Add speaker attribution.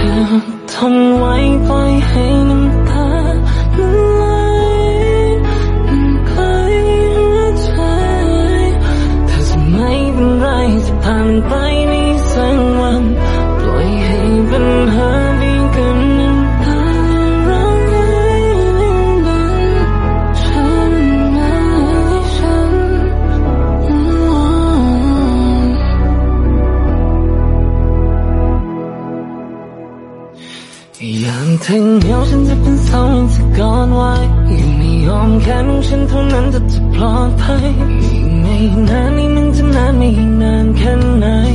Speaker 1: ทนไว้ปล่อยให้น้ำตามันไหลไกลหัวใจถ้าจะไม่เป็นไรจะผ่านไปในสักวันปล่อยให้ปัญหาไปกับน้ำตาร้องไห้ดังๆฉันไม่ฉันอย่างถึงเหนียวฉันจะเป็นเสายังจะกอดไว้ยังไม่ยอมแค่ฉันเท่านั้นจะปลอดภัยอีกไม่นานนี่มันจะนานไม่นานแค่ไหน